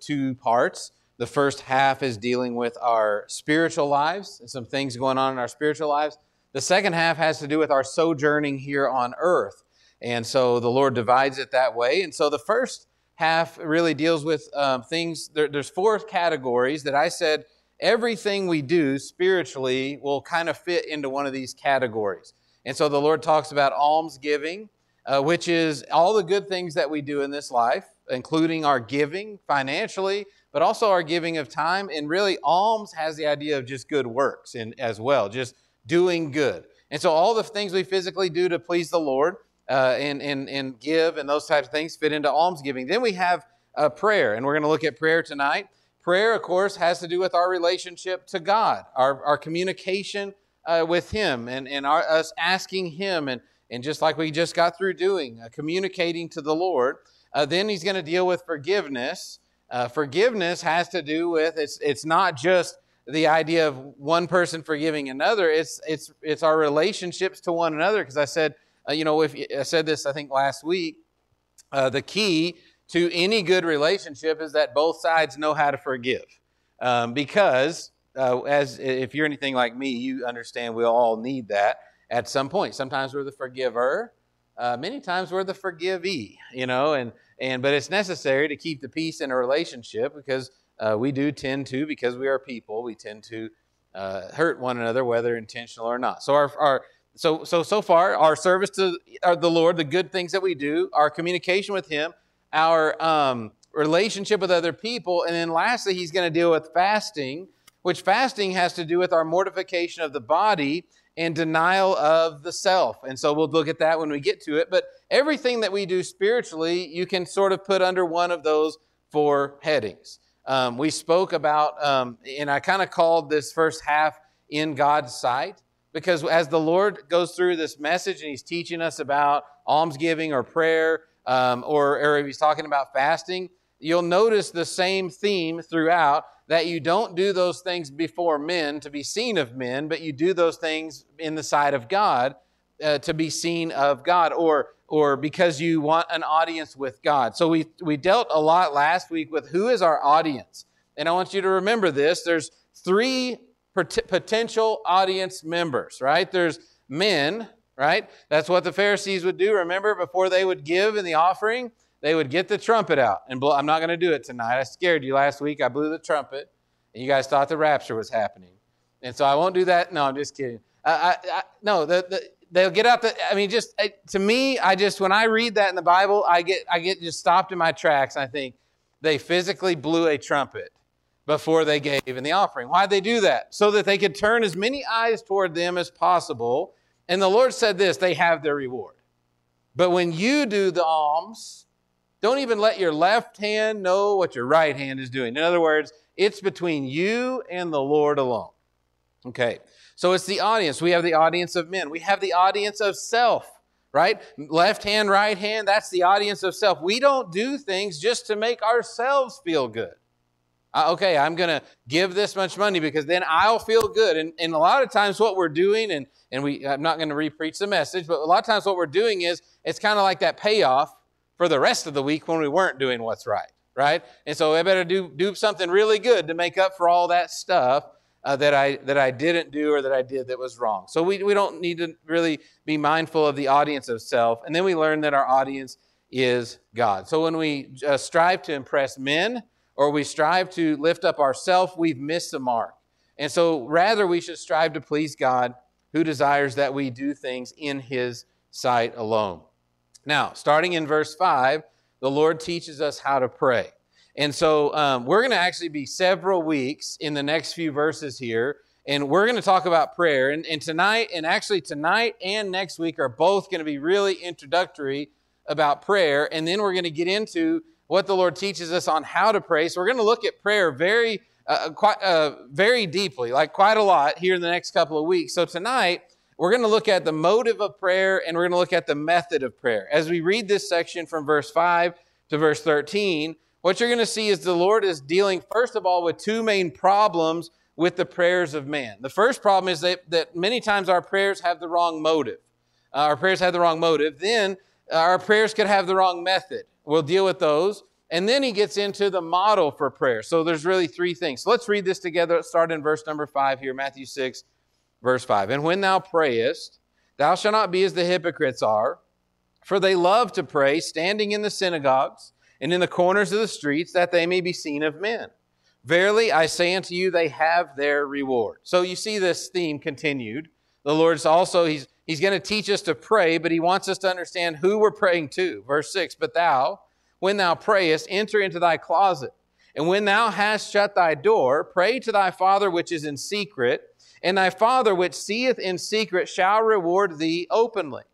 two parts. The first half is dealing with our spiritual lives and some things going on in our spiritual lives. The second half has to do with our sojourning here on earth. And so the Lord divides it that way. And so the first half really deals with things. There's four categories that I said everything we do spiritually will kind of fit into one of these categories. And so the Lord talks about almsgiving, which is all the good things that we do in this life, including our giving financially, but also our giving of time. And really, alms has the idea of just good works as well, just doing good. And so all the things we physically do to please the Lord and give and those types of things fit into almsgiving. Then we have prayer, and we're going to look at prayer tonight. Prayer, of course, has to do with our relationship to God, our communication with Him, and us asking Him, and just like we just got through doing, communicating to the Lord. Then He's going to deal with forgiveness. Forgiveness has to do with, it's not just the idea of one person forgiving another. It's our relationships to one another. Because I said, if I said this, I think last week, the key to any good relationship is that both sides know how to forgive. Because if you're anything like me, you understand we all need that at some point. Sometimes we're the forgiver. Many times we're the forgivee, but it's necessary to keep the peace in a relationship because we do tend to, because we are people, we tend to hurt one another, whether intentional or not. So so far, our service to the Lord, the good things that we do, our communication with Him, our relationship with other people, and then lastly, He's going to deal with fasting, which fasting has to do with our mortification of the body and denial of the self. And so we'll look at that when we get to it. But everything that we do spiritually, you can sort of put under one of those four headings. We spoke about, and I kind of called this first half in God's sight, because as the Lord goes through this message and He's teaching us about almsgiving or prayer, or if He's talking about fasting, you'll notice the same theme throughout, that you don't do those things before men to be seen of men, but you do those things in the sight of God to be seen of God, or because you want an audience with God. So we dealt a lot last week with who is our audience. And I want you to remember this. There's three potential audience members, right? There's men, right? That's what the Pharisees would do. Remember, before they would give in the offering, they would get the trumpet out and blow. I'm not going to do it tonight. I scared you last week. I blew the trumpet, and you guys thought the rapture was happening. And so I won't do that. No, I'm just kidding. No, they'll get out to me, when I read that in the Bible, I get just stopped in my tracks. I think they physically blew a trumpet before they gave in the offering. Why'd they do that? So that they could turn as many eyes toward them as possible. And the Lord said this, they have their reward. But when you do the alms, don't even let your left hand know what your right hand is doing. In other words, it's between you and the Lord alone. Okay, so it's the audience. We have the audience of men. We have the audience of self, right? Left hand, right hand, that's the audience of self. We don't do things just to make ourselves feel good. Okay, I'm going to give this much money because then I'll feel good. And a lot of times what we're doing, and I'm not going to re-preach the message, but a lot of times what we're doing is it's kind of like that payoff for the rest of the week when we weren't doing what's right? And so I better do something really good to make up for all that stuff that I didn't do or that I did that was wrong. So we don't need to really be mindful of the audience of self. And then we learn that our audience is God. So when we strive to impress men or we strive to lift up ourselves, we've missed the mark. And so rather we should strive to please God, who desires that we do things in His sight alone. Now, starting in verse 5, the Lord teaches us how to pray. And so we're going to actually be several weeks in the next few verses here, and we're going to talk about prayer. And tonight and next week are both going to be really introductory about prayer. And then we're going to get into what the Lord teaches us on how to pray. So we're going to look at prayer very deeply, like quite a lot here in the next couple of weeks. So tonight, we're going to look at the motive of prayer, and we're going to look at the method of prayer. As we read this section from verse 5 to verse 13, what you're going to see is the Lord is dealing, first of all, with two main problems with the prayers of man. The first problem is that many times our prayers have the wrong motive. Then our prayers could have the wrong method. We'll deal with those. And then he gets into the model for prayer. So there's really three things. So let's read this together. Let's start in verse number 5 here, Matthew 6, verse 5. And when thou prayest, thou shalt not be as the hypocrites are, for they love to pray, standing in the synagogues and in the corners of the streets, that they may be seen of men. Verily, I say unto you, they have their reward. So you see this theme continued. The Lord's also, He's going to teach us to pray, but He wants us to understand who we're praying to. Verse 6, but thou, when thou prayest, enter into thy closet, and when thou hast shut thy door, pray to thy Father which is in secret, and thy Father which seeth in secret shall reward thee openly.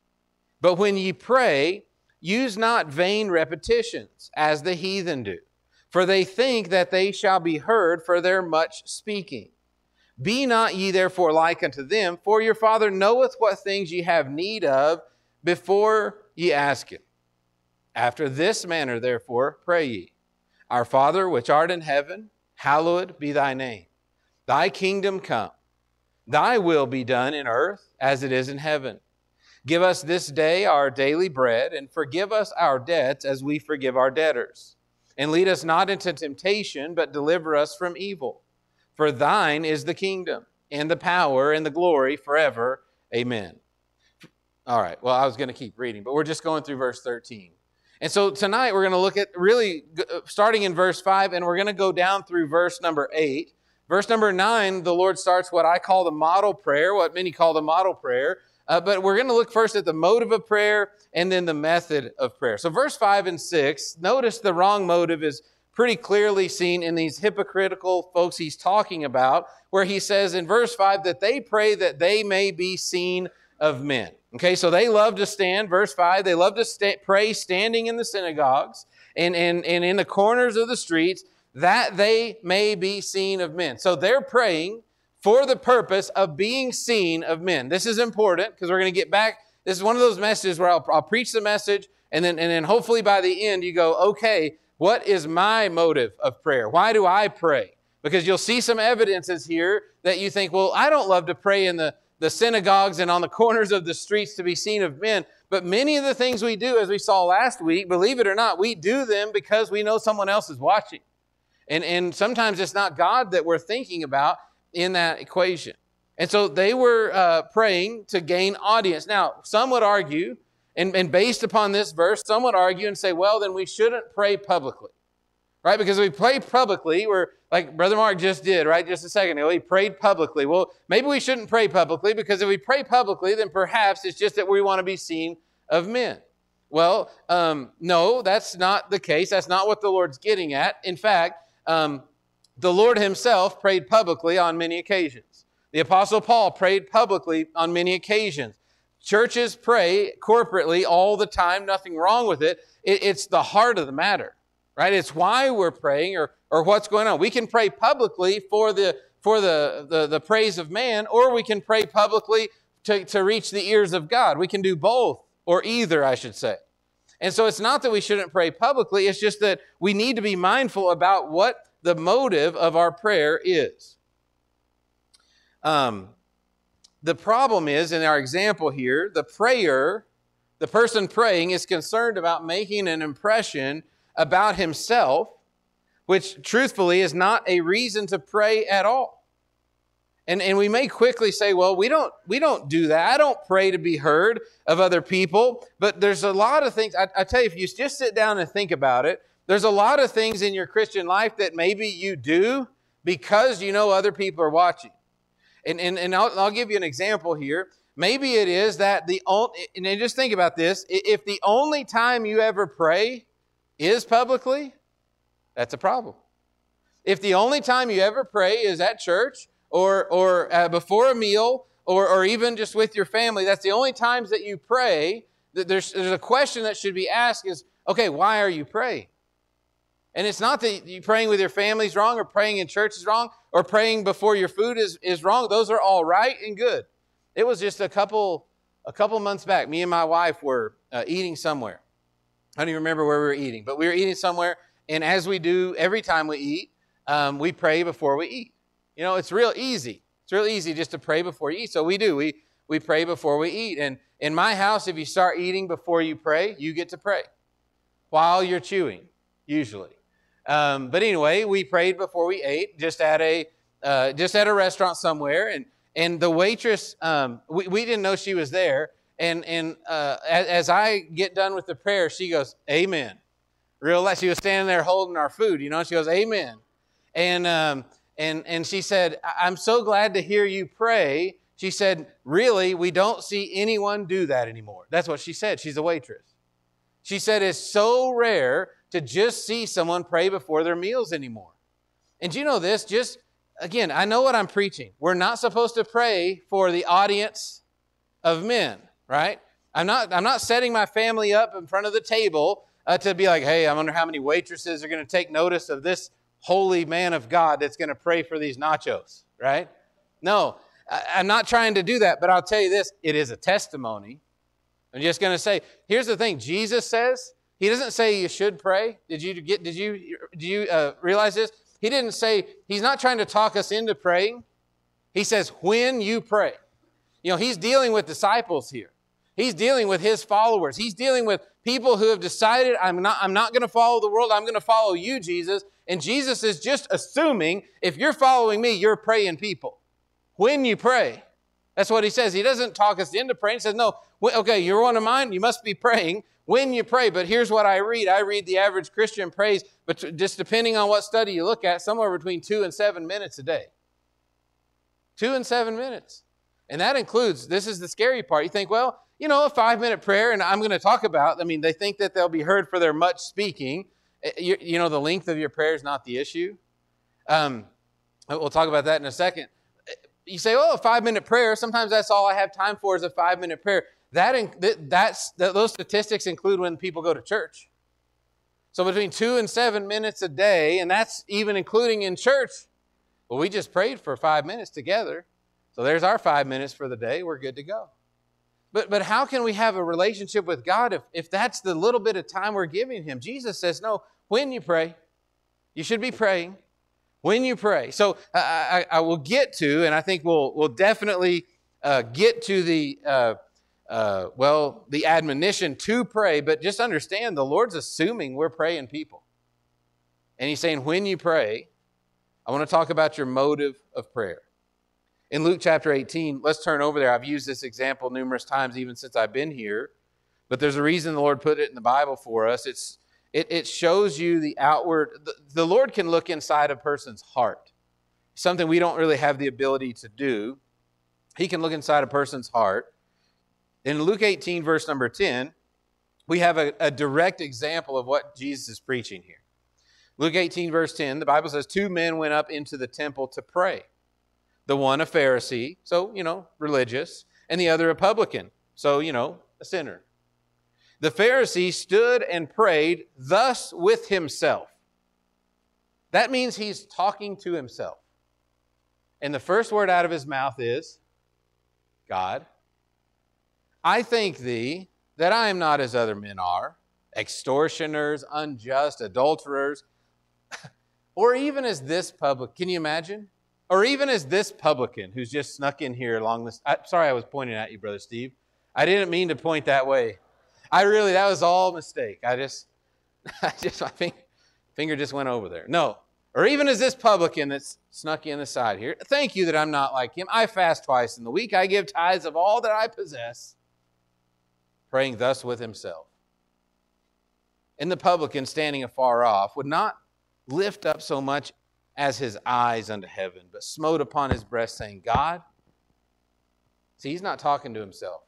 But when ye pray, use not vain repetitions, as the heathen do, for they think that they shall be heard for their much speaking. Be not ye therefore like unto them, for your Father knoweth what things ye have need of before ye ask Him. After this manner, therefore, pray ye. Our Father, which art in heaven, hallowed be thy name. Thy kingdom come. Thy will be done in earth as it is in heaven. Give us this day our daily bread, and forgive us our debts as we forgive our debtors. And lead us not into temptation, but deliver us from evil. For thine is the kingdom, and the power, and the glory forever. Amen. All right, well, I was going to keep reading, but we're just going through verse 13. And so tonight we're going to look at really starting in verse 5, and we're going to go down through verse number 8. Verse number 9, the Lord starts what I call the model prayer, what many call the model prayer. But we're going to look first at the motive of prayer and then the method of prayer. So verse 5 and 6, notice the wrong motive is pretty clearly seen in these hypocritical folks he's talking about, where he says in verse 5 that they pray that they may be seen of men. Okay, so they love to stand, verse 5, they love to pray standing in the synagogues and in the corners of the streets, that they may be seen of men. So they're praying for the purpose of being seen of men. This is important because we're going to get back. This is one of those messages where I'll preach the message, and then hopefully by the end you go, okay, what is my motive of prayer? Why do I pray? Because you'll see some evidences here that you think, well, I don't love to pray in the synagogues and on the corners of the streets to be seen of men. But many of the things we do, as we saw last week, believe it or not, we do them because we know someone else is watching. And sometimes it's not God that we're thinking about in that equation. And so they were praying to gain audience. Now, some would argue, and based upon this verse, some would argue and say, well, then we shouldn't pray publicly. Right? Because if we pray publicly, we're like Brother Mark just did, right? Just a second ago, he prayed publicly. Well, maybe we shouldn't pray publicly, because if we pray publicly, then perhaps it's just that we want to be seen of men. Well, no, that's not the case. That's not what the Lord's getting at. In fact, the Lord Himself prayed publicly on many occasions. The Apostle Paul prayed publicly on many occasions. Churches pray corporately all the time, nothing wrong with it. It's the heart of the matter. Right? It's why we're praying or what's going on. We can pray publicly for the praise of man, or we can pray publicly to reach the ears of God. We can do both, or either, I should say. And so it's not that we shouldn't pray publicly. It's just that we need to be mindful about what the motive of our prayer is. The problem is, in our example here, the person praying is concerned about making an impression about himself, which truthfully is not a reason to pray at all. And we may quickly say, well, we don't do that. I don't pray to be heard of other people. But there's a lot of things. I tell you, if you just sit down and think about it, there's a lot of things in your Christian life that maybe you do because you know other people are watching. And I'll give you an example here. Maybe it is that and just think about this. If the only time you ever pray is publicly, that's a problem. If the only time you ever pray is at church or before a meal or even just with your family, that's the only times that you pray, there's a question that should be asked is, okay, why are you praying? And it's not that you praying with your family is wrong or praying in church is wrong or praying before your food is wrong. Those are all right and good. It was just a couple months back, me and my wife were eating somewhere. I don't even remember where we were eating, but we were eating somewhere, and as we do every time we eat, we pray before we eat. You know, it's real easy. It's real easy just to pray before you eat. So we do. We pray before we eat. And in my house, if you start eating before you pray, you get to pray while you're chewing. usually. But anyway, we prayed before we ate, just at a restaurant somewhere, and the waitress, we didn't know she was there, and as I get done with the prayer, she goes, "Amen." Real loud. She was standing there holding our food, you know. She goes, "Amen," and she said, "I'm so glad to hear you pray." She said, "Really, we don't see anyone do that anymore." That's what she said. She's a waitress. She said, "It's so rare to just see someone pray before their meals anymore." And do you know this? Just, again, I know what I'm preaching. We're not supposed to pray for the audience of men, right? I'm not setting my family up in front of the table to be like, "Hey, I wonder how many waitresses are going to take notice of this holy man of God that's going to pray for these nachos," right? No, I'm not trying to do that, but I'll tell you this, it is a testimony. I'm just going to say, here's the thing. Jesus says, he doesn't say you should pray. Did you realize this? He didn't say, he's not trying to talk us into praying. He says, when you pray. You know, he's dealing with disciples here. He's dealing with his followers. He's dealing with people who have decided, I'm not going to follow the world. I'm going to follow you, Jesus. And Jesus is just assuming if you're following me, you're praying people. When you pray. That's what he says. He doesn't talk us into praying. He says, no, okay, you're one of mine. You must be praying when you pray. But here's what I read. I read the average Christian prays, but just depending on what study you look at, somewhere between 2 and 7 minutes a day. 2 and 7 minutes. And that includes, this is the scary part. You think, well, you know, a 5-minute prayer, and I'm going to talk about, they think that they'll be heard for their much speaking. You know, the length of your prayer is not the issue. We'll talk about that in a second. You say, oh, a 5-minute prayer, sometimes that's all I have time for is a 5-minute prayer. Those statistics include when people go to church. So between 2 and 7 minutes a day, and that's even including in church. Well, we just prayed for 5 minutes together. So there's our 5 minutes for the day. We're good to go. But how can we have a relationship with God if that's the little bit of time we're giving Him? Jesus says, no, when you pray, you should be praying when you pray. So I will get to, and I think we'll definitely get to the admonition to pray, but just understand the Lord's assuming we're praying people. And He's saying, when you pray, I want to talk about your motive of prayer. In Luke chapter 18, let's turn over there. I've used this example numerous times even since I've been here, but there's a reason the Lord put it in the Bible for us. It shows you the outward. The Lord can look inside a person's heart, something we don't really have the ability to do. He can look inside a person's heart. In Luke 18, verse number 10, we have a direct example of what Jesus is preaching here. Luke 18, verse 10, the Bible says, 2 men went up into the temple to pray. The one a Pharisee, so, religious, and the other a publican, so, a sinner. The Pharisee stood and prayed thus with himself. That means he's talking to himself. And the first word out of his mouth is, God, I thank thee that I am not as other men are, extortioners, unjust, adulterers, or even as this publican. Can you imagine? Or even as this publican who's just snuck in here along this. Sorry I was pointing at you, Brother Steve. I didn't mean to point that way. That was all a mistake. My finger just went over there. No. Or even as this publican that's snuck in the side here. Thank you that I'm not like him. I fast twice in the week. I give tithes of all that I possess. Praying thus with himself. And the publican standing afar off would not lift up so much as his eyes unto heaven, but smote upon his breast, saying, God. See, he's not talking to himself.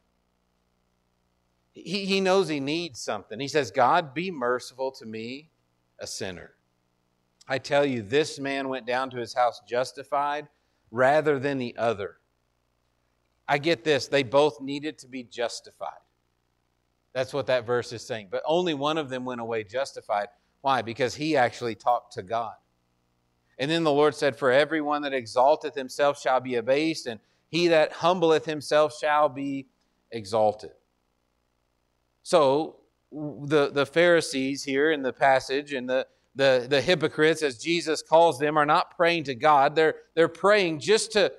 He knows he needs something. He says, God, be merciful to me, a sinner. I tell you, this man went down to his house justified rather than the other. I get this. They both needed to be justified. That's what that verse is saying. But only one of them went away justified. Why? Because he actually talked to God. And then the Lord said, for everyone that exalteth himself shall be abased, and he that humbleth himself shall be exalted. So the Pharisees here in the passage and the hypocrites, as Jesus calls them, are not praying to God. They're praying just to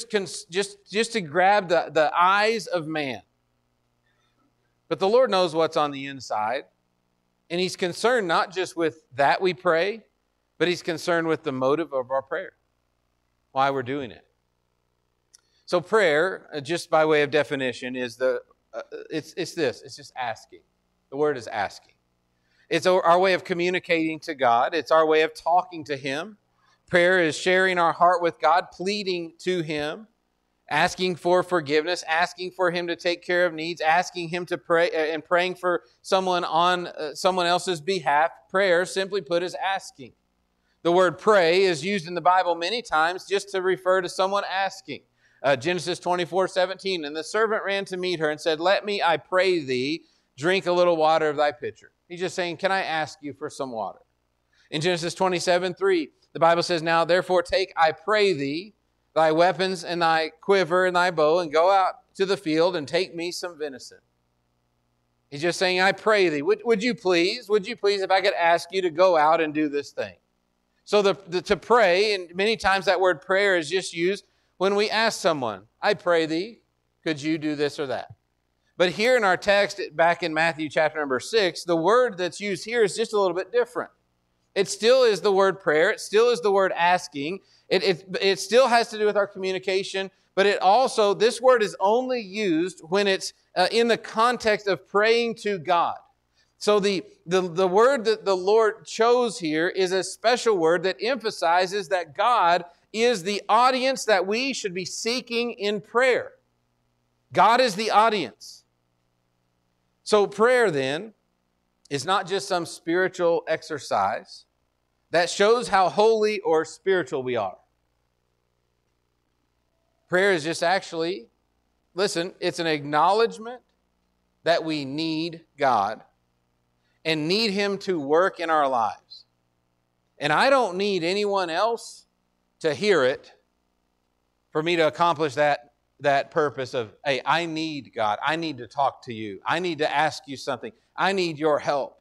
grab the eyes of man. But the Lord knows what's on the inside. And He's concerned not just with that we pray, but He's concerned with the motive of our prayer, why we're doing it. So prayer, just by way of definition, is it's this. It's just asking. The word is asking. It's our way of communicating to God. It's our way of talking to Him. Prayer is sharing our heart with God, pleading to Him, asking for forgiveness, asking for Him to take care of needs, asking Him to pray, and praying for someone on someone else's behalf. Prayer, simply put, is asking. The word pray is used in the Bible many times just to refer to someone asking. Genesis 24:17, and the servant ran to meet her and said, "Let me, I pray thee, drink a little water of thy pitcher." He's just saying, can I ask you for some water? In Genesis 27:3, the Bible says, "Now therefore take, I pray thee, thy weapons and thy quiver and thy bow, and go out to the field and take me some venison." He's just saying, I pray thee. Would you please, if I could ask you to go out and do this thing? So to pray, and many times that word prayer is just used when we ask someone, I pray thee, could you do this or that? But here in our text, back in Matthew chapter number 6, the word that's used here is just a little bit different. It still is the word prayer. It still is the word asking. It still has to do with our communication, but it also, this word is only used when it's in the context of praying to God. So the word that the Lord chose here is a special word that emphasizes that God is the audience that we should be seeking in prayer. God is the audience. So prayer then is not just some spiritual exercise that shows how holy or spiritual we are. Prayer is just actually, listen, it's an acknowledgement that we need God and need Him to work in our lives. And I don't need anyone else to hear it for me to accomplish that purpose of, hey, I need God. I need to talk to you. I need to ask you something. I need your help.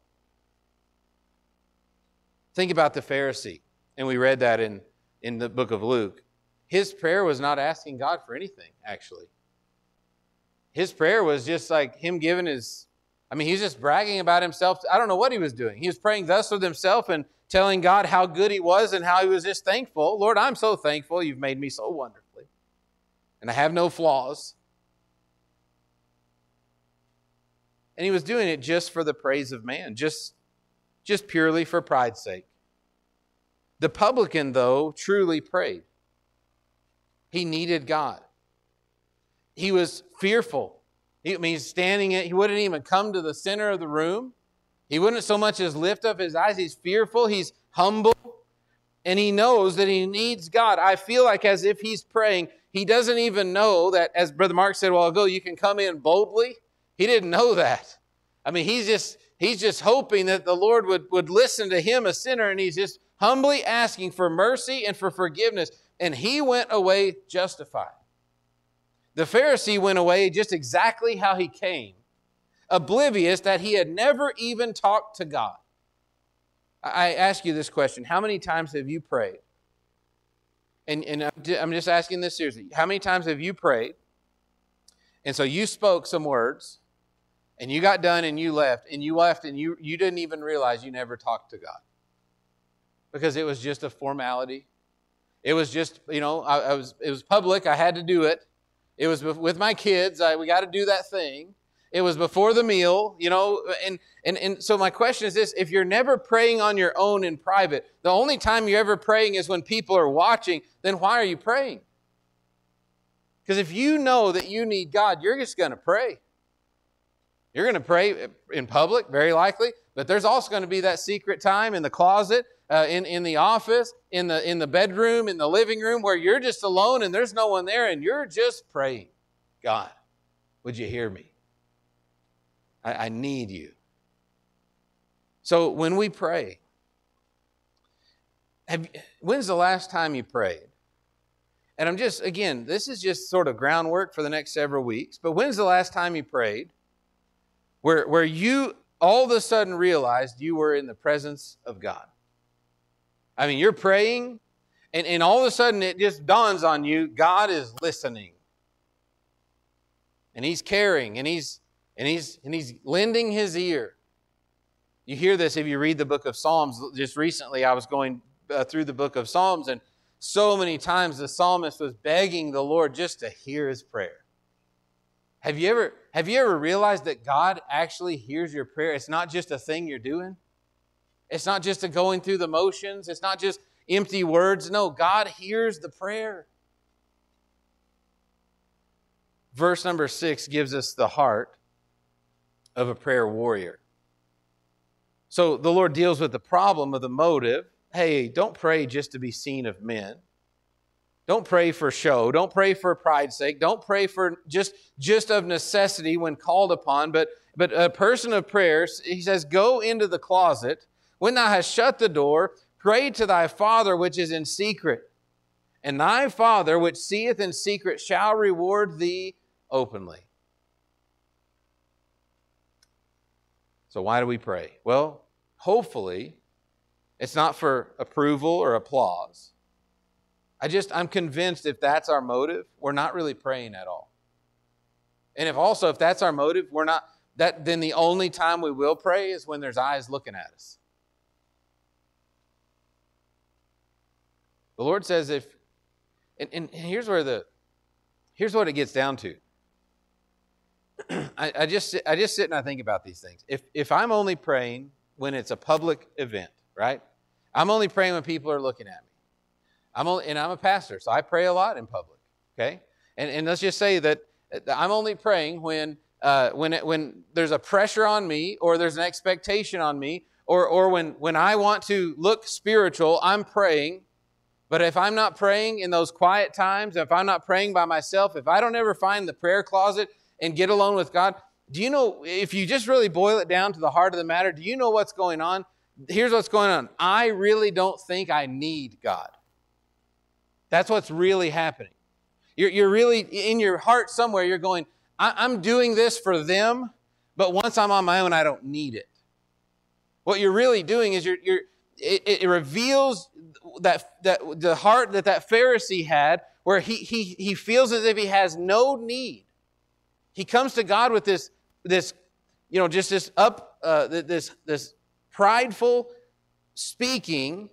Think about the Pharisee, and we read that in the book of Luke. His prayer was not asking God for anything, actually. His prayer was just like him giving he was just bragging about himself. I don't know what he was doing. He was praying thus with himself and telling God how good He was and how He was just thankful. Lord, I'm so thankful. You've made me so wonderfully. And I have no flaws. And he was doing it just for the praise of man, just purely for pride's sake. The publican, though, truly prayed. He needed God. He was fearful. He's standing, he wouldn't even come to the center of the room. He wouldn't so much as lift up his eyes. He's fearful. He's humble. And he knows that he needs God. I feel like as if he's praying, he doesn't even know that, as Brother Mark said a while ago, you can come in boldly. He didn't know that. He's just hoping that the Lord would listen to him, a sinner, and he's just humbly asking for mercy and for forgiveness. And he went away justified. The Pharisee went away just exactly how he came, oblivious that he had never even talked to God. I ask you this question. How many times have you prayed? And I'm just asking this seriously. How many times have you prayed? And so you spoke some words, and you got done and you left, and you didn't even realize you never talked to God. Because it was just a formality. It was just, it was public. I had to do it. It was with my kids. We got to do that thing. It was before the meal, and so my question is this: if you're never praying on your own in private, the only time you're ever praying is when people are watching, then why are you praying? Because if you know that you need God, you're just going to pray. You're going to pray in public, very likely, but there's also going to be that secret time in the closet, in the office, in the bedroom, in the living room, where you're just alone and there's no one there, and you're just praying. God, would you hear me? I need you. So when we pray, when's the last time you prayed? And this is just sort of groundwork for the next several weeks, but when's the last time you prayed where you all of a sudden realized you were in the presence of God? You're praying, and all of a sudden it just dawns on you, God is listening. And He's caring, and He's lending His ear. You hear this if you read the book of Psalms. Just recently, I was going through the book of Psalms, and so many times the psalmist was begging the Lord just to hear his prayer. Have you ever realized that God actually hears your prayer? It's not just a thing you're doing. It's not just a going through the motions. It's not just empty words. No, God hears the prayer. Verse number 6 gives us the heart of a prayer warrior. So the Lord deals with the problem of the motive. Hey, don't pray just to be seen of men. Don't pray for show. Don't pray for pride's sake. Don't pray for just of necessity when called upon. But a person of prayer, he says, go into the closet. When thou hast shut the door, pray to thy Father which is in secret. And thy Father which seeth in secret shall reward thee openly. So why do we pray? Well, hopefully, it's not for approval or applause. I'm convinced if that's our motive, we're not really praying at all. And if that's our motive, then the only time we will pray is when there's eyes looking at us. The Lord says and here's what it gets down to. I just sit and I think about these things. If I'm only praying when it's a public event, right? I'm only praying when people are looking at me. I'm a pastor, so I pray a lot in public. Okay, and let's just say that I'm only praying when there's a pressure on me, or there's an expectation on me, or when I want to look spiritual, I'm praying. But if I'm not praying in those quiet times, if I'm not praying by myself, if I don't ever find the prayer closet and get alone with God, do you know, if you just really boil it down to the heart of the matter, do you know what's going on? Here's what's going on. I really don't think I need God. That's what's really happening. You're really, in your heart somewhere, you're going, I'm doing this for them, but once I'm on my own, I don't need it. What you're really doing is it reveals that the heart that Pharisee had, where he feels as if he has no need. He comes to God with this prideful speaking.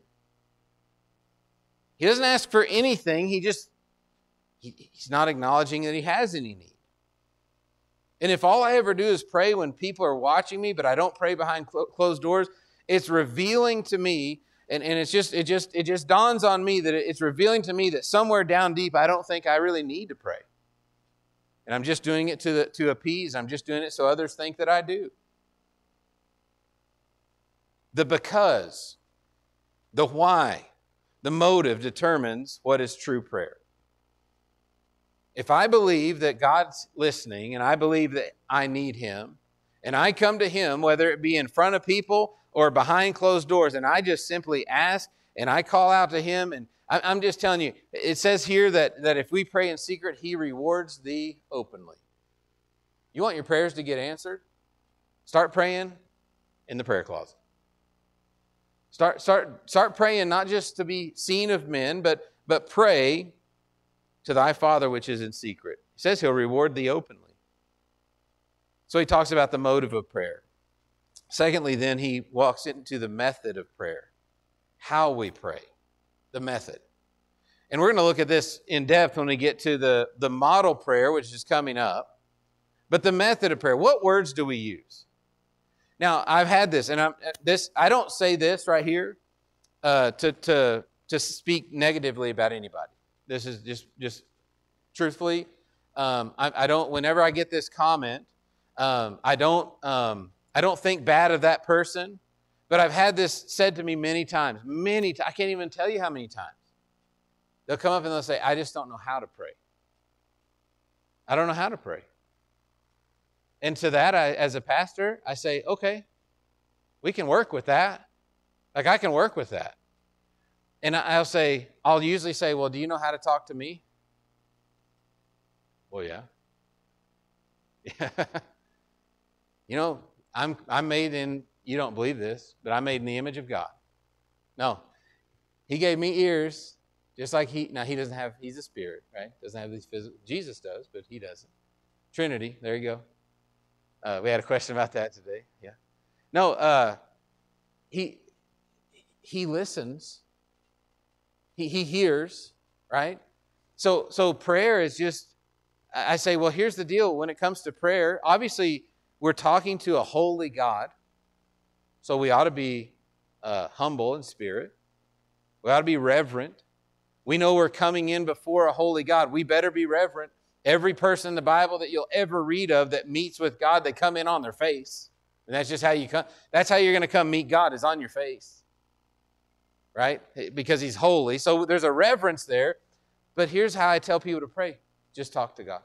He doesn't ask for anything. He's not acknowledging that he has any need. And if all I ever do is pray when people are watching me, but I don't pray behind closed doors, it's revealing to me, and it just dawns on me that it's revealing to me that somewhere down deep, I don't think I really need to pray. And I'm just doing it to appease. I'm just doing it so others think that I do. The because, the why, the motive determines what is true prayer. If I believe that God's listening and I believe that I need Him, and I come to Him, whether it be in front of people or behind closed doors, and I just simply ask and I call out to Him, and I'm just telling you, it says here that if we pray in secret, He rewards thee openly. You want your prayers to get answered? Start praying in the prayer closet. Start praying not just to be seen of men, but pray to thy Father which is in secret. He says He'll reward thee openly. So he talks about the motive of prayer. Secondly, then, he walks into the method of prayer. How we pray. The method. And we're going to look at this in depth when we get to the model prayer, which is coming up. But the method of prayer, what words do we use? Now, I've had this, and I don't say this right here to speak negatively about anybody. This is just truthfully. I don't. Whenever I get this comment, I don't think bad of that person. But I've had this said to me many times. I can't even tell you how many times. They'll come up and they'll say, I just don't know how to pray. I don't know how to pray. And to that, as a pastor, I say, okay, we can work with that. Like, I can work with that. And I'll usually say, well, do you know how to talk to me? Well, yeah. You know, I'm made in, you don't believe this, but I'm made in the image of God. No. He gave me ears, just like he doesn't have, he's a spirit, right? Doesn't have these physical, Jesus does, but he doesn't. Trinity, there you go. We had a question about that today. Yeah. No, He listens. He hears, right? So prayer is just, I say, well, here's the deal. When it comes to prayer, obviously we're talking to a holy God. So we ought to be humble in spirit. We ought to be reverent. We know we're coming in before a holy God. We better be reverent. Every person in the Bible that you'll ever read of that meets with God, they come in on their face. And that's just how you come. That's how you're going to come meet God, is on your face. Right? Because He's holy. So there's a reverence there. But here's how I tell people to pray. Just talk to God.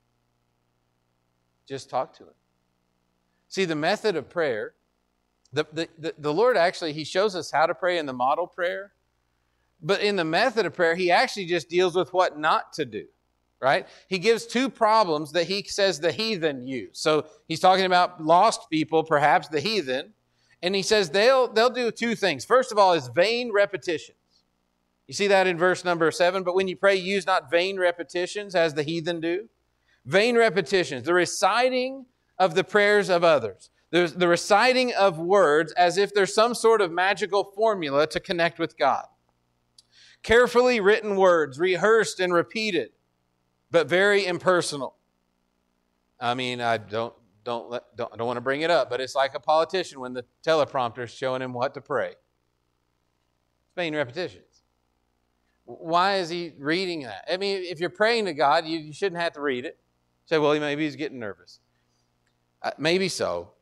Just talk to Him. See, the method of prayer, the Lord actually, He shows us how to pray in the model prayer. But in the method of prayer, He actually just deals with what not to do, right? He gives two problems that He says the heathen use. So He's talking about lost people, perhaps the heathen. And He says they'll do two things. First of all is vain repetitions. You see that in verse number 7. But when you pray, use not vain repetitions as the heathen do. Vain repetitions, the reciting of the prayers of others. There's the reciting of words as if there's some sort of magical formula to connect with God. Carefully written words, rehearsed and repeated, but very impersonal. I mean, I don't want to bring it up, but it's like a politician when the teleprompter is showing him what to pray. It's vain repetitions. Why is he reading that? I mean, if you're praying to God, you shouldn't have to read it. Say, well, maybe he's getting nervous. Maybe so.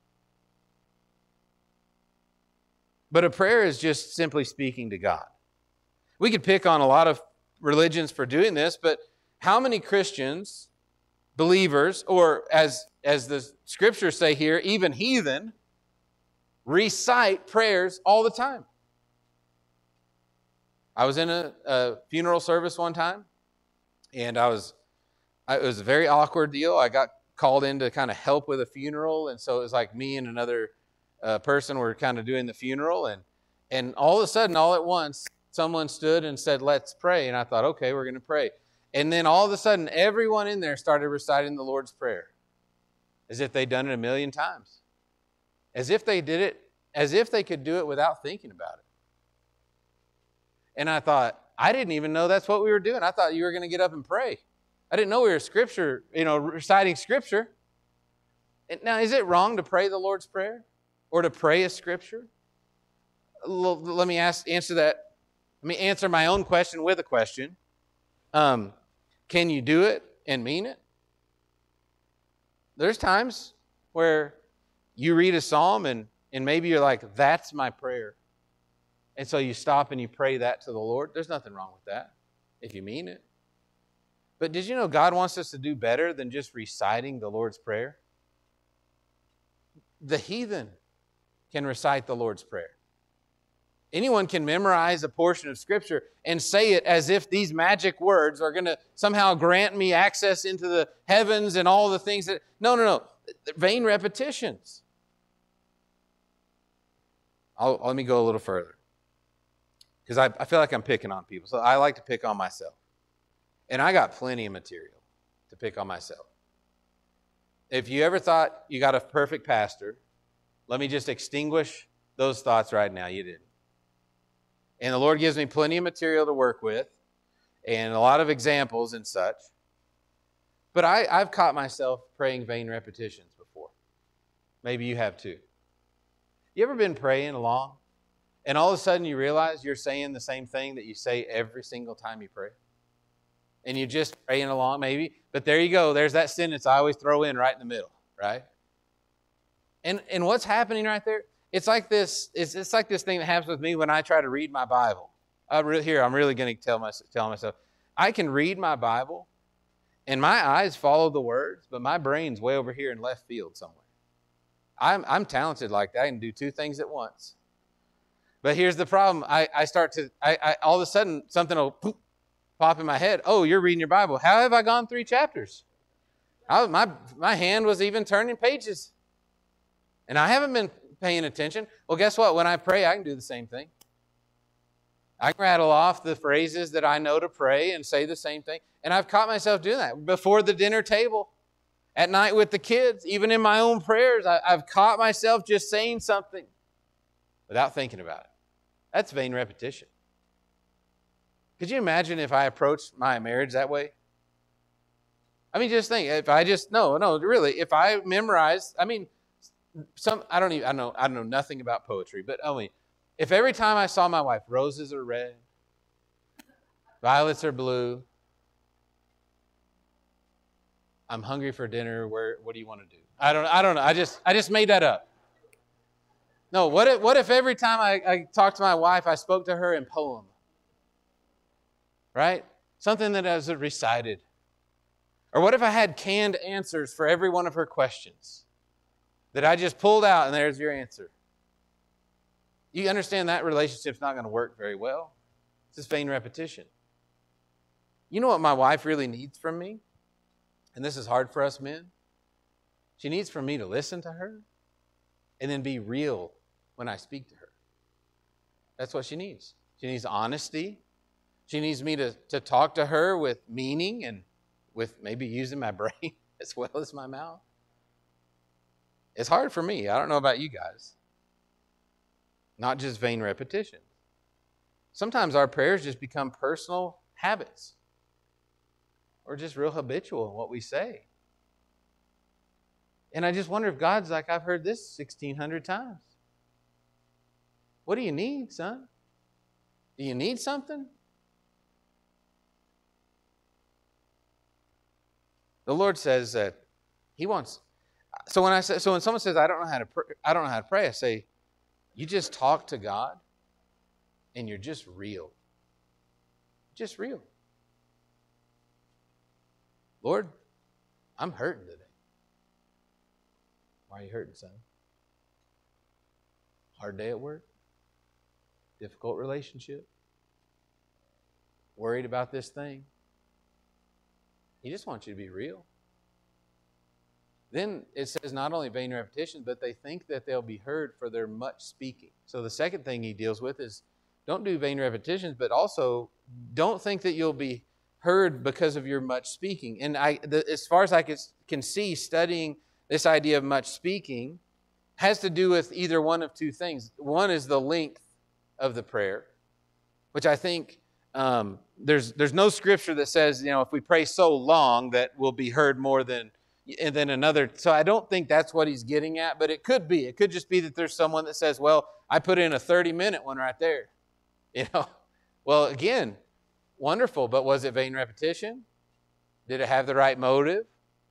But a prayer is just simply speaking to God. We could pick on a lot of religions for doing this, but how many Christians, believers, or as the scriptures say here, even heathen, recite prayers all the time? I was in a funeral service one time, and it was a very awkward deal. I got called in to kind of help with a funeral, and so it was like me and another person were kind of doing the funeral, and all of a sudden, all at once, someone stood and said, let's pray. And I thought, okay, we're going to pray. And then all of a sudden, everyone in there started reciting the Lord's Prayer as if they'd done it 1,000,000 times. As if they did it, as if they could do it without thinking about it. And I thought, I didn't even know that's what we were doing. I thought you were going to get up and pray. I didn't know we were reciting Scripture. Now, is it wrong to pray the Lord's Prayer or to pray a Scripture? Let me answer that. Let me answer my own question with a question. Can you do it and mean it? There's times where you read a psalm and maybe you're like, that's my prayer. And so you stop and you pray that to the Lord. There's nothing wrong with that if you mean it. But did you know God wants us to do better than just reciting the Lord's Prayer? The heathen can recite the Lord's Prayer. Anyone can memorize a portion of Scripture and say it as if these magic words are going to somehow grant me access into the heavens and all the things that... No. Vain repetitions. Let me go a little further. Because I feel like I'm picking on people. So I like to pick on myself. And I got plenty of material to pick on myself. If you ever thought you got a perfect pastor, let me just extinguish those thoughts right now. You didn't. And the Lord gives me plenty of material to work with and a lot of examples and such. But I've caught myself praying vain repetitions before. Maybe you have too. You ever been praying along and all of a sudden you realize you're saying the same thing that you say every single time you pray? And you're just praying along maybe, but there you go. There's that sentence I always throw in right in the middle, right? And what's happening right there? It's like this. It's like this thing that happens with me when I try to read my Bible. I'm really going to tell myself, I can read my Bible, and my eyes follow the words, but my brain's way over here in left field somewhere. I'm talented like that. I can do two things at once. But here's the problem. I all of a sudden something will pop in my head. Oh, you're reading your Bible. How have I gone 3 chapters? My hand was even turning pages, and I haven't been paying attention. Well, guess what? When I pray, I can do the same thing. I can rattle off the phrases that I know to pray and say the same thing. And I've caught myself doing that before the dinner table, at night with the kids, even in my own prayers. I've caught myself just saying something. without thinking about it. That's vain repetition. Could you imagine if I approached my marriage that way? I mean, just think, if I just, really, if I memorized, I know nothing about poetry, but if every time I saw my wife, roses are red, violets are blue, I'm hungry for dinner, what do you want to do? I don't know. I just made that up. No, what if every time I talked to my wife, I spoke to her in poem? Right? Something that I was recited. Or what if I had canned answers for every one of her questions that I just pulled out and there's your answer? You understand that relationship's not going to work very well. It's just vain repetition. You know what my wife really needs from me? And this is hard for us men. She needs for me to listen to her and then be real when I speak to her. That's what she needs. She needs honesty. She needs me to talk to her with meaning and with maybe using my brain as well as my mouth. It's hard for me. I don't know about you guys. Not just vain repetition. Sometimes our prayers just become personal habits. Or just real habitual in what we say. And I just wonder if God's like, I've heard this 1,600 times. What do you need, son? Do you need something? The Lord says that He wants. So when someone says, I don't know how to pray, I say, you just talk to God and you're just real. Just real. Lord, I'm hurting today. Why are you hurting, son? Hard day at work? Difficult relationship? Worried about this thing? He just wants you to be real. Then it says not only vain repetition, but they think that they'll be heard for their much speaking. So the second thing he deals with is don't do vain repetitions, but also don't think that you'll be heard because of your much speaking. And as far as I can see, studying this idea of much speaking has to do with either one of two things. One is the length of the prayer, which I think there's no scripture that says, if we pray so long that we'll be heard more than another. So I don't think that's what he's getting at, but it could be. It could just be that there's someone that says, well, I put in a 30-minute one right there. Well, again, wonderful, but was it vain repetition? Did it have the right motive?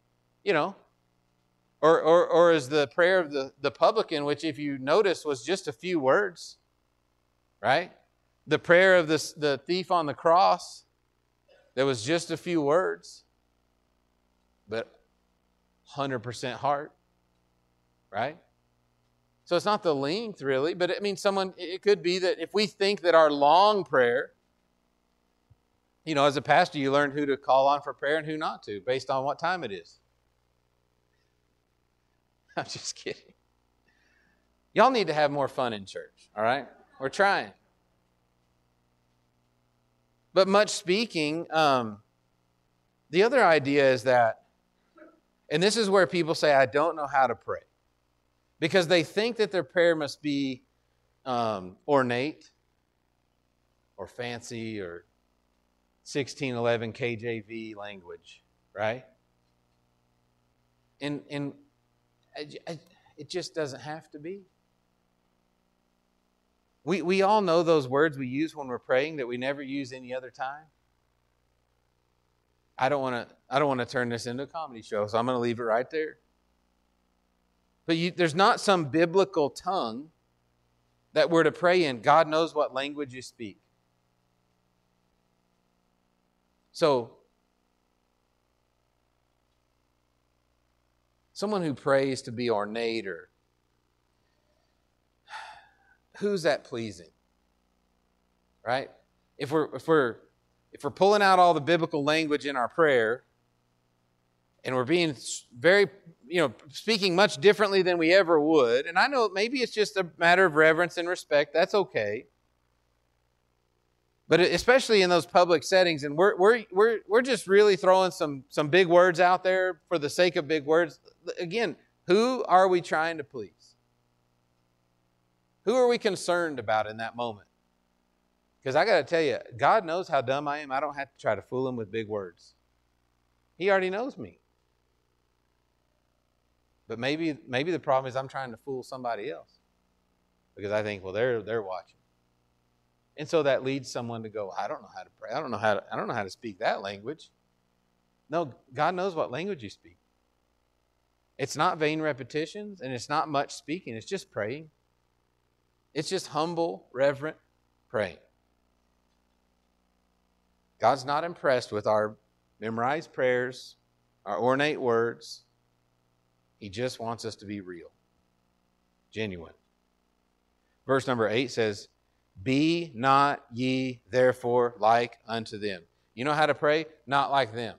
Or is the prayer of the publican, which if you notice was just a few words, right? The prayer of the thief on the cross, there was just a few words, but 100% heart, right? So it's not the length really, but it could be that if we think that our long prayer, as a pastor, you learn who to call on for prayer and who not to, based on what time it is. I'm just kidding. Y'all need to have more fun in church, all right? We're trying. But much speaking, the other idea is that, and this is where people say, I don't know how to pray. Because they think that their prayer must be ornate or fancy or 1611 KJV language, right? And it just doesn't have to be. We all know those words we use when we're praying that we never use any other time. I don't want to turn this into a comedy show, so I'm going to leave it right there. But there's not some biblical tongue that we're to pray in. God knows what language you speak. So, someone who prays to be ornate, or who's that pleasing? Right? If we're pulling out all the biblical language in our prayer, and we're being very, speaking much differently than we ever would, and I know maybe it's just a matter of reverence and respect, that's okay. But especially in those public settings, and we're just really throwing some big words out there for the sake of big words. Again, who are we trying to please? Who are we concerned about in that moment? Because I got to tell you, God knows how dumb I am. I don't have to try to fool him with big words. He already knows me. But maybe the problem is I'm trying to fool somebody else. Because I think, well, they're watching. And so that leads someone to go, I don't know how to pray. I don't know how to speak that language. No, God knows what language you speak. It's not vain repetitions, and it's not much speaking. It's just praying. It's just humble, reverent praying. God's not impressed with our memorized prayers, our ornate words. He just wants us to be real, genuine. Verse number 8 says, be not ye therefore like unto them. You know how to pray? Not like them.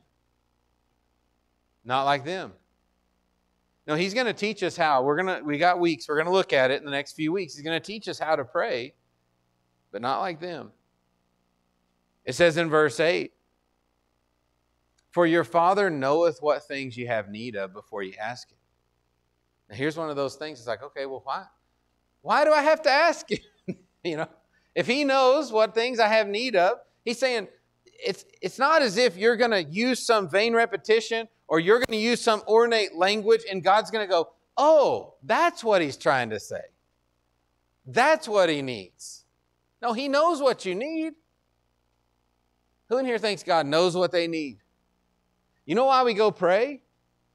Not like them. No, he's going to teach us how. We got weeks. We're going to look at it in the next few weeks. He's going to teach us how to pray, but not like them. It says in verse 8, for your Father knoweth what things you have need of before you ask Him. Now here's one of those things. It's like, okay, well, why? Why do I have to ask Him? If He knows what things I have need of, He's saying it's not as if you're going to use some vain repetition or you're going to use some ornate language and God's going to go, oh, that's what He's trying to say. That's what He needs. No, He knows what you need. Who in here thinks God knows what they need? You know why we go pray?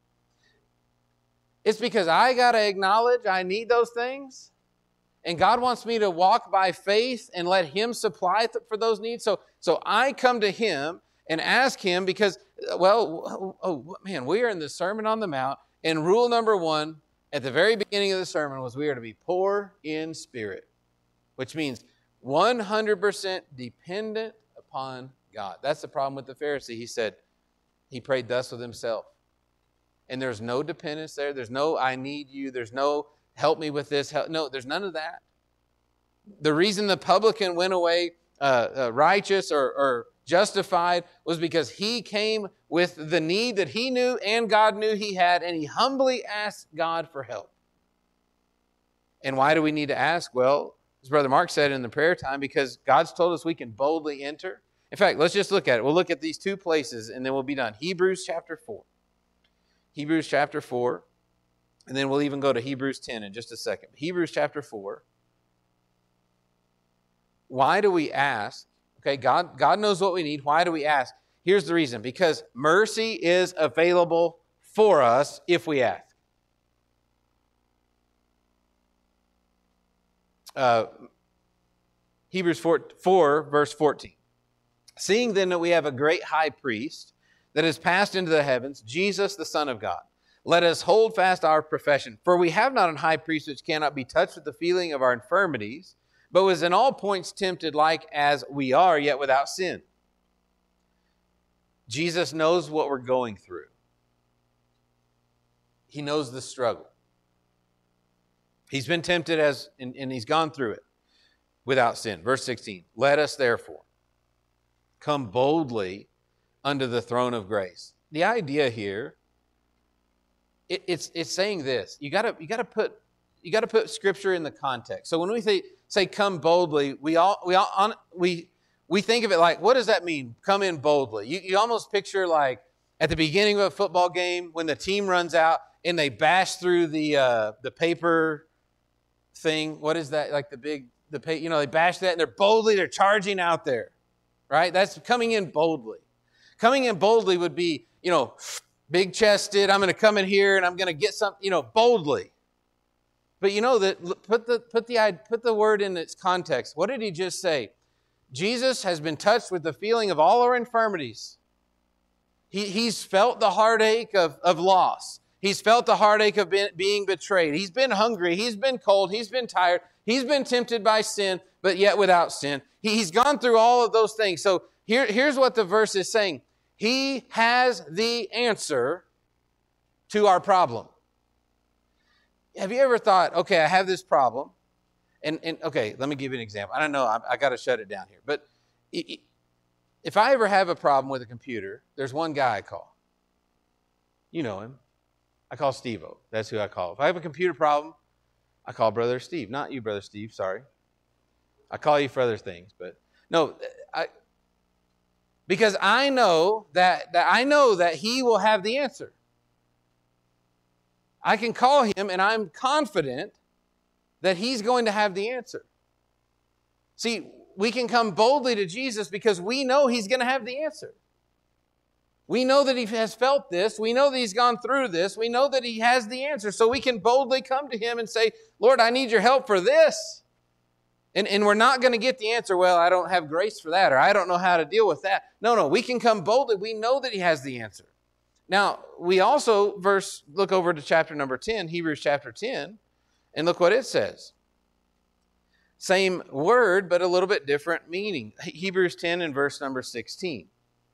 It's because I got to acknowledge I need those things. And God wants me to walk by faith and let Him supply for those needs. So I come to Him and ask Him because, we are in the Sermon on the Mount. And rule number 1 at the very beginning of the sermon was we are to be poor in spirit, which means 100% dependent upon God. That's the problem with the Pharisee. He said he prayed thus with himself. And there's no dependence there. There's no I need you. There's no help me with this. No, there's none of that. The reason the publican went away righteous or justified was because he came with the need that he knew and God knew he had, and he humbly asked God for help. And why do we need to ask? Well, as Brother Mark said in the prayer time, because God's told us we can boldly enter. In fact, let's just look at it. We'll look at these two places and then we'll be done. Hebrews chapter 4. Hebrews chapter 4. And then we'll even go to Hebrews 10 in just a second. Hebrews chapter 4. Why do we ask? Okay, God knows what we need. Why do we ask? Here's the reason. Because mercy is available for us if we ask. Hebrews 4, verse 14. Seeing then that we have a great high priest that has passed into the heavens, Jesus, the Son of God, let us hold fast our profession. For we have not an high priest which cannot be touched with the feeling of our infirmities, but was in all points tempted like as we are, yet without sin. Jesus knows what we're going through. He knows the struggle. He's been tempted and he's gone through it without sin. Verse 16, let us therefore come boldly unto the throne of grace. The idea here, it's saying this. You got to put Scripture in the context. So when we say come boldly, we think of it like, what does that mean? Come in boldly. You almost picture like at the beginning of a football game when the team runs out and they bash through the paper thing. What is that? Like they bash that and they're charging out there. Right? That's coming in boldly. Coming in boldly would be, big chested. I'm going to come in here and I'm going to get something, boldly. But put the word in its context. What did he just say? Jesus has been touched with the feeling of all our infirmities. He's felt the heartache of loss. He's felt the heartache of being betrayed. He's been hungry. He's been cold. He's been tired. He's been tempted by sin, but yet without sin. He's gone through all of those things. So here's what the verse is saying. He has the answer to our problem. Have you ever thought, okay, I have this problem. And okay, let me give you an example. I don't know, I got to shut it down here. But if I ever have a problem with a computer, there's one guy I call. You know him. I call Steve-O. That's who I call. If I have a computer problem, I call Brother Steve. Not you, Brother Steve, sorry. I call you for other things, but no, because I know that he will have the answer. I can call him, and I'm confident that he's going to have the answer. See, we can come boldly to Jesus because we know he's going to have the answer. We know that he has felt this. We know that he's gone through this. We know that he has the answer. So we can boldly come to him and say, Lord, I need your help for this. And we're not going to get the answer, well, I don't have grace for that, or I don't know how to deal with that. No, we can come boldly. We know that he has the answer. Now, we also look over to chapter number 10, Hebrews chapter 10, and look what it says. Same word, but a little bit different meaning. Hebrews 10 and verse number 16.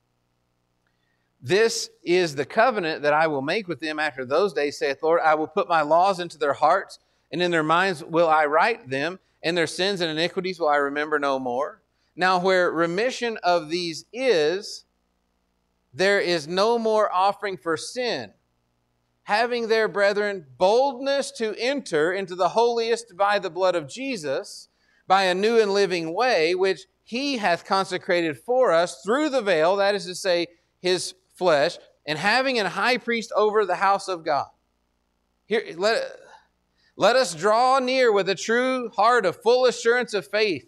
This is the covenant that I will make with them after those days, saith Lord, I will put my laws into their hearts, and in their minds will I write them, and their sins and iniquities will I remember no more. Now, where remission of these is, there is no more offering for sin, having their brethren boldness to enter into the holiest by the blood of Jesus, by a new and living way, which he hath consecrated for us through the veil, that is to say, his flesh, and having an high priest over the house of God. Here, let us draw near with a true heart of full assurance of faith.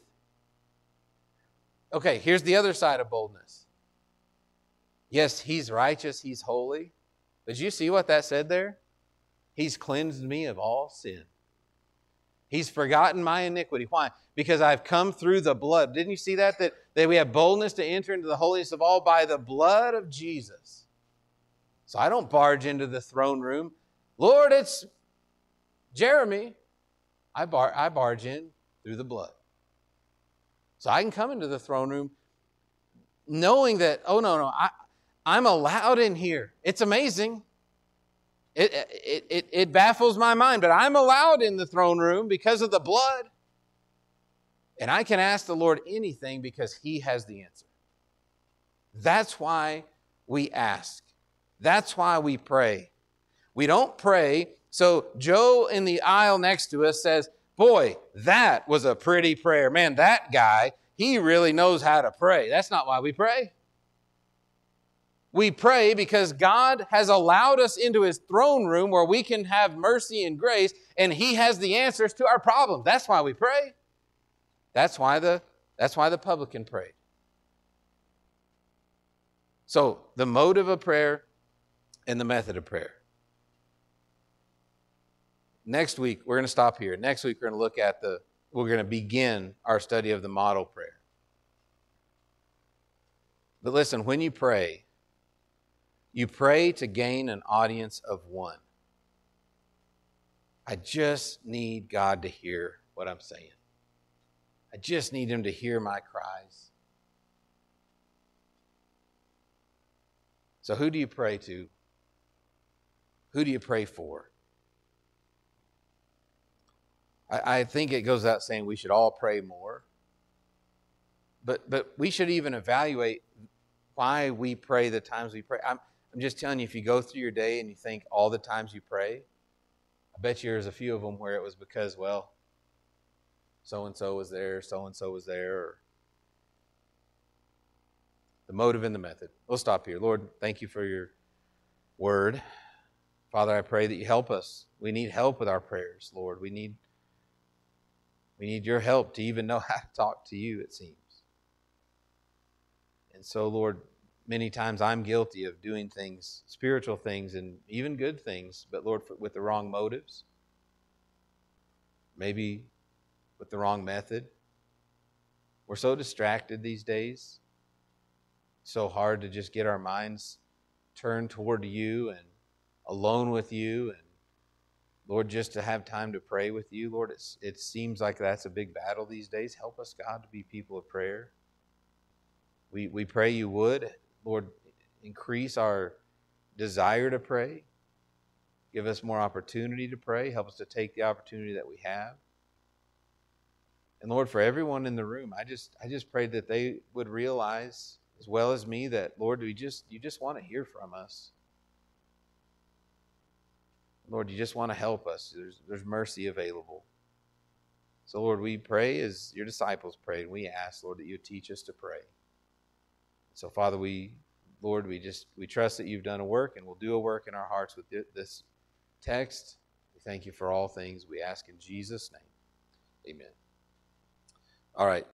Okay, here's the other side of boldness. Yes, he's righteous, he's holy. Did you see what that said there? He's cleansed me of all sin. He's forgotten my iniquity. Why? Because I've come through the blood. Didn't you see that? That we have boldness to enter into the holiest of all by the blood of Jesus. So I don't barge into the throne room. Lord, it's Jeremy. I barge in through the blood. So I can come into the throne room knowing that, oh, no, I'm allowed in here. It's amazing. It baffles my mind, but I'm allowed in the throne room because of the blood. And I can ask the Lord anything because he has the answer. That's why we ask. That's why we pray. We don't pray so Joe in the aisle next to us says, boy, that was a pretty prayer. Man, that guy, he really knows how to pray. That's not why we pray. We pray because God has allowed us into his throne room where we can have mercy and grace, and he has the answers to our problems. That's why we pray. That's why the publican prayed. So, the motive of prayer and the method of prayer. Next week, we're going to stop here. Next week, we're going to begin our study of the model prayer. But listen, when you pray to gain an audience of one. I just need God to hear what I'm saying. I just need him to hear my cries. So who do you pray to? Who do you pray for? I think it goes without saying we should all pray more. But we should even evaluate why we pray the times we pray. I'm just telling you, if you go through your day and you think all the times you pray, I bet you there's a few of them where it was because, well, so-and-so was there, so-and-so was there. Or the motive and the method. We'll stop here. Lord, thank you for your word. Father, I pray that you help us. We need help with our prayers, Lord. We need your help to even know how to talk to you, it seems. And so, Lord, many times I'm guilty of doing things, spiritual things, and even good things, but Lord, with the wrong motives. Maybe with the wrong method. We're so distracted these days. So hard to just get our minds turned toward you and alone with you, and Lord, just to have time to pray with you. Lord, it seems like that's a big battle these days. Help us, God, to be people of prayer. We pray you would. Lord, increase our desire to pray. Give us more opportunity to pray. Help us to take the opportunity that we have. And Lord, for everyone in the room, I just pray that they would realize, as well as me, that, Lord, you just want to hear from us. Lord, you just want to help us. There's mercy available. So, Lord, we pray as your disciples prayed, and we ask, Lord, that you teach us to pray. So, Father, Lord, we trust that you've done a work and will do a work in our hearts with this text. We thank you for all things. We ask in Jesus' name. Amen. All right.